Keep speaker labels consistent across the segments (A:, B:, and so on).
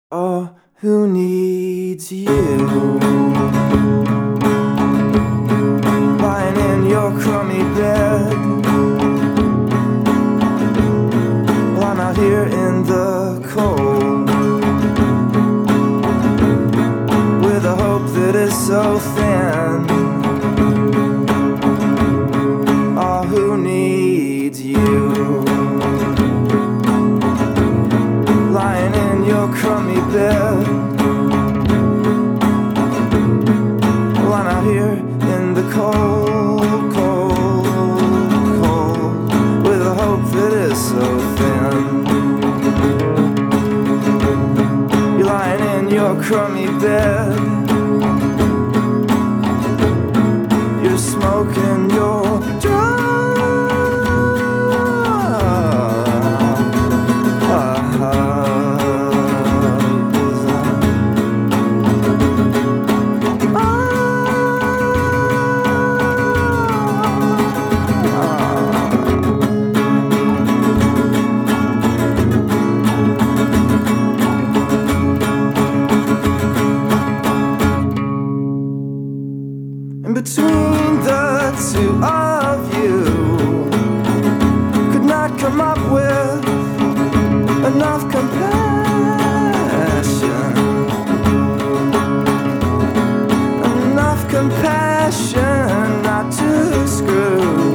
A: Oh, who needs you? Lying in your crummy bed. Well, I'm out here in the cold with a hope that is so thin. Oh, who needs you? Lying in your crummy bed. Well, I'm out here in the cold, cold, cold with a hope that is so thin. You're lying in your crummy bed. You're smoking your drug. And between the two of you, could not come up with enough compassion. Enough compassion not to screw.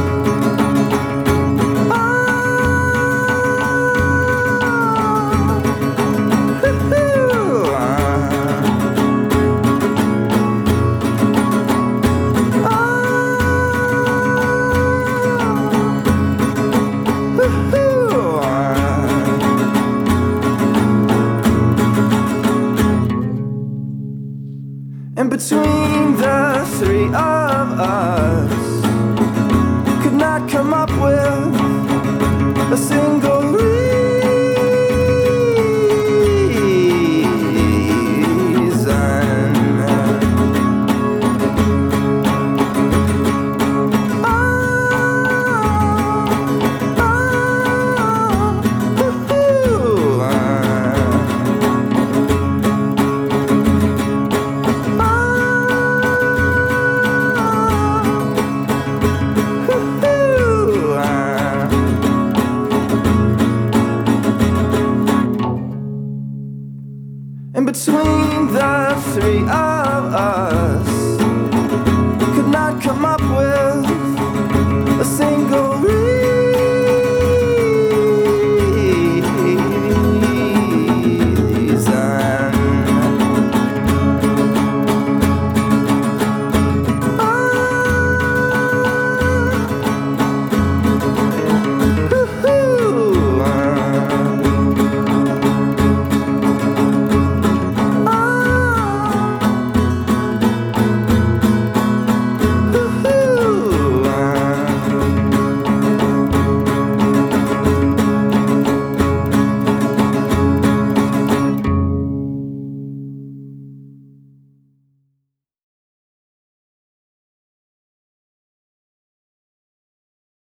A: And between the three of us, could not come up with a single reason. And between the three of us, could not come up with